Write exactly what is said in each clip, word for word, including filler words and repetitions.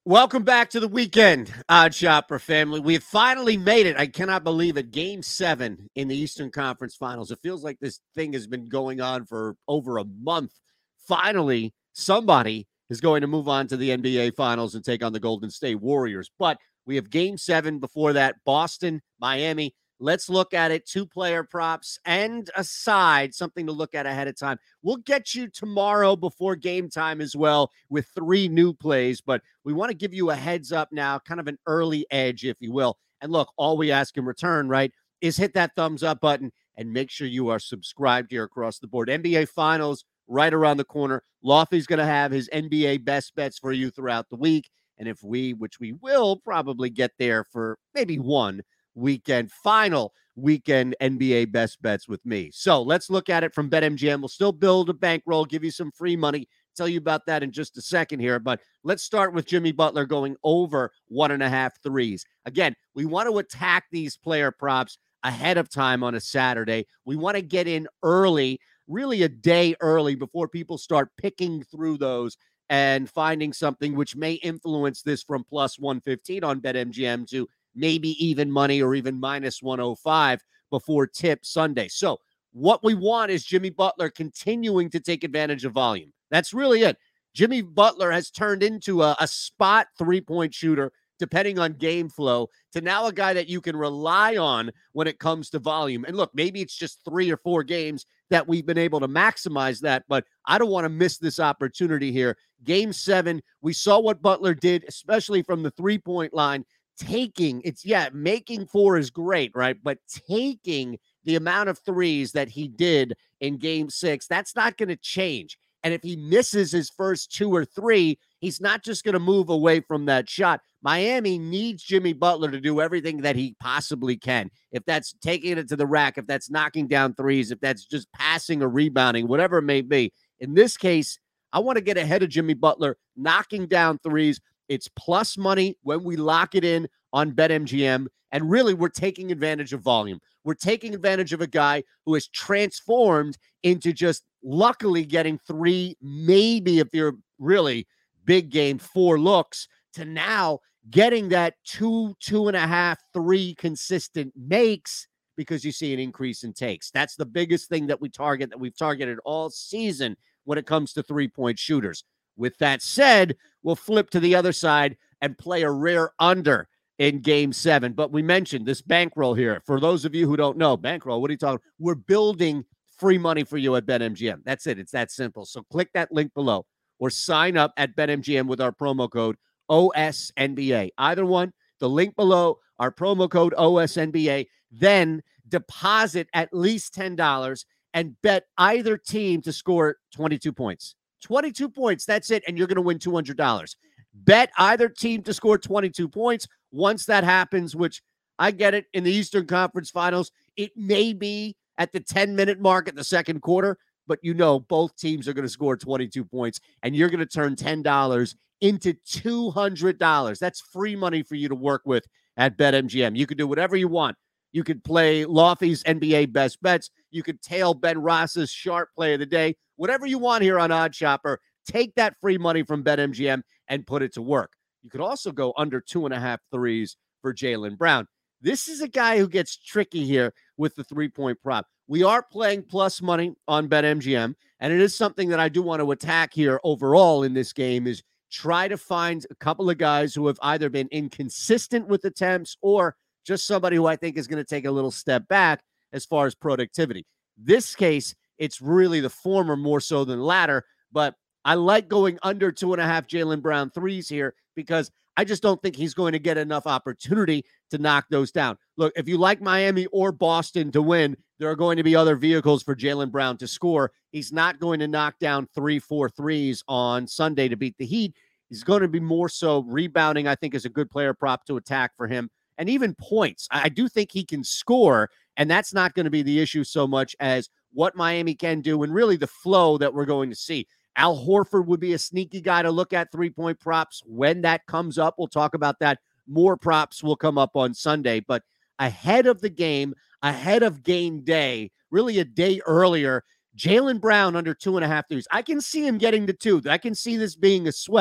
Welcome back to the weekend, Odd Shopper family. We have finally made it. I cannot believe it. Game seven in the Eastern Conference Finals. It feels like this thing has been going on for over a month. Finally, somebody is going to move on to the N B A Finals and take on the Golden State Warriors. But we have game seven before that, Boston, Miami. Let's look at it. Two-player props and a side, something to look at ahead of time. We'll get you tomorrow before game time as well with three new plays, but we want to give you a heads up now, kind of an early edge, if you will. And look, all we ask in return, right, is hit that thumbs up button and make sure you are subscribed here across the board. N B A Finals right around the corner. Lofty's going to have his N B A best bets for you throughout the week. And if we, which we will probably get there for maybe one weekend, final weekend N B A best bets with me. So let's look at it from BetMGM. We'll still build a bankroll, give you some free money. Tell you about that in just a second here, but let's start with Jimmy Butler going over one and a half threes. Again, we want to attack these player props ahead of time on a Saturday. We want to get in early, really a day early before people start picking through those and finding something which may influence this from plus one fifteen on BetMGM to maybe even money or even minus one oh five before tip Sunday. So what we want is Jimmy Butler continuing to take advantage of volume. That's really it. Jimmy Butler has turned into a, a spot three-point shooter, depending on game flow, to now a guy that you can rely on when it comes to volume. And look, maybe it's just three or four games that we've been able to maximize that, but I don't want to miss this opportunity here. Game seven, we saw what Butler did, especially from the three-point line. Taking, it's, yeah, making four is great, right? But taking the amount of threes that he did in game six, that's not going to change. And if he misses his first two or three, he's not just going to move away from that shot. Miami needs Jimmy Butler to do everything that he possibly can. If that's taking it to the rack, if that's knocking down threes, if that's just passing or rebounding, whatever it may be. In this case, I want to get ahead of Jimmy Butler, knocking down threes. It's plus money when we lock it in on BetMGM. And really, we're taking advantage of volume. We're taking advantage of a guy who has transformed into just luckily getting three, maybe if you're really big game, four looks, to now getting that two, two and a half, three consistent makes because you see an increase in takes. That's the biggest thing that we target, that we've targeted all season when it comes to three-point shooters. With that said, we'll flip to the other side and play a rare under in game seven. But we mentioned this bankroll here. For those of you who don't know, bankroll, what are you talking about? We're building free money for you at BetMGM. That's it. It's that simple. So click that link below or sign up at BetMGM with our promo code O S N B A. Either one, the link below, our promo code O S N B A. Then deposit at least ten dollars and bet either team to score twenty-two points. twenty-two points, that's it, and you're going to win two hundred dollars. Bet either team to score twenty-two points. Once that happens, which I get it, in the Eastern Conference Finals, it may be at the ten-minute mark at the second quarter, but you know both teams are going to score twenty-two points, and you're going to turn ten dollars into two hundred dollars. That's free money for you to work with at BetMGM. You can do whatever you want. You could play Lofty's N B A best bets. You could tail Ben Ross's sharp play of the day. Whatever you want here on Odd Shopper, take that free money from BetMGM and put it to work. You could also go under two and a half threes for Jaylen Brown. This is a guy who gets tricky here with the three-point prop. We are playing plus money on BetMGM, and it is something that I do want to attack here overall in this game, is try to find a couple of guys who have either been inconsistent with attempts or just somebody who I think is going to take a little step back as far as productivity. This case, it's really the former more so than the latter, but I like going under two and a half Jaylen Brown threes here because I just don't think he's going to get enough opportunity to knock those down. Look, if you like Miami or Boston to win, there are going to be other vehicles for Jaylen Brown to score. He's not going to knock down three, four threes on Sunday to beat the Heat. He's going to be more so rebounding, I think, is a good player prop to attack for him. And even points. I do think he can score, and that's not going to be the issue so much as what Miami can do and really the flow that we're going to see. Al Horford would be a sneaky guy to look at three-point props when that comes up. We'll talk about that. More props will come up on Sunday. But ahead of the game, ahead of game day, really a day earlier, Jaylen Brown under two and a half threes. I can see him getting to two. I can see this being a sweat.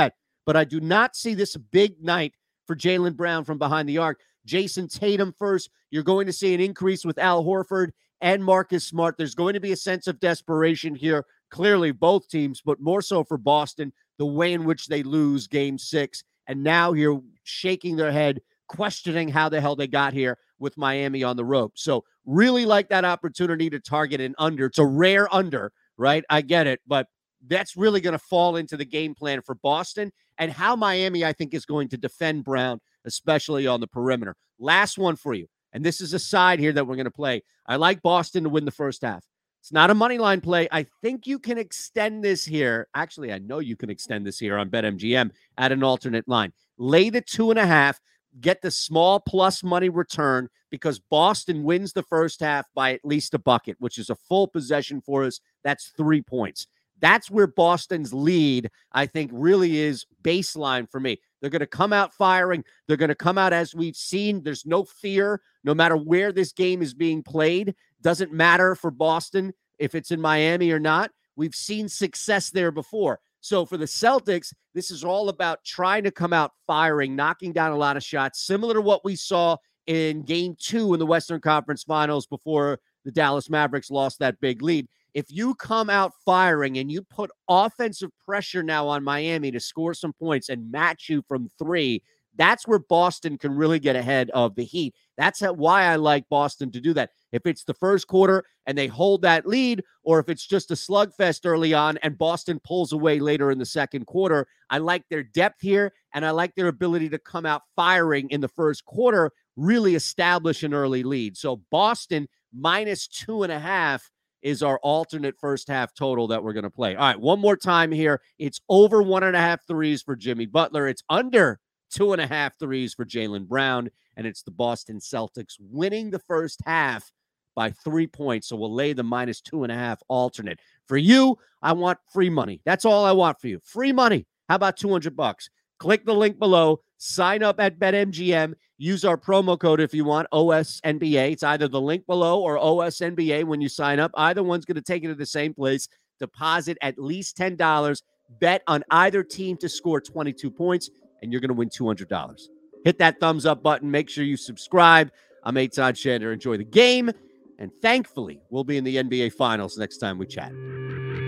but I do not see this big night for Jaylen Brown from behind the arc. Jason Tatum first. You're going to see an increase with Al Horford and Marcus Smart. There's going to be a sense of desperation here, clearly both teams, but more so for Boston, the way in which they lose game six. And now you're shaking their head, questioning how the hell they got here with Miami on the rope. So really like that opportunity to target an under. It's a rare under, right? I get it, but that's really going to fall into the game plan for Boston and how Miami, I think, is going to defend Brown, especially on the perimeter. Last one for you, and this is a side here that we're going to play. I like Boston to win the first half. It's not a money line play. I think you can extend this here. Actually, I know you can extend this here on BetMGM at an alternate line. Lay the two and a half, get the small plus money return because Boston wins the first half by at least a bucket, which is a full possession for us. That's three points. That's where Boston's lead, I think, really is baseline for me. They're going to come out firing. They're going to come out as we've seen. There's no fear, no matter where this game is being played. Doesn't matter for Boston if it's in Miami or not. We've seen success there before. So for the Celtics, this is all about trying to come out firing, knocking down a lot of shots, similar to what we saw in game two in the Western Conference Finals before the Dallas Mavericks lost that big lead. If you come out firing and you put offensive pressure now on Miami to score some points and match you from three, that's where Boston can really get ahead of the Heat. That's how, why I like Boston to do that. If it's the first quarter and they hold that lead, or if it's just a slugfest early on and Boston pulls away later in the second quarter, I like their depth here, and I like their ability to come out firing in the first quarter, really establish an early lead. So Boston minus two and a half is our alternate first half total that we're going to play. All right, one more time here. It's over one and a half threes for Jimmy Butler. It's under two and a half threes for Jaylen Brown, and it's the Boston Celtics winning the first half by three points. So we'll lay the minus two and a half alternate. For you, I want free money. That's all I want for you. Free money. How about two hundred bucks? Click the link below. Sign up at BetMGM. Use our promo code if you want, O S N B A. It's either the link below or O S N B A when you sign up. Either one's going to take you to the same place. Deposit at least ten dollars. Bet on either team to score twenty-two points, and you're going to win two hundred dollars. Hit that thumbs up button. Make sure you subscribe. I'm Eitan Shander. Enjoy the game. And thankfully, we'll be in the N B A Finals next time we chat.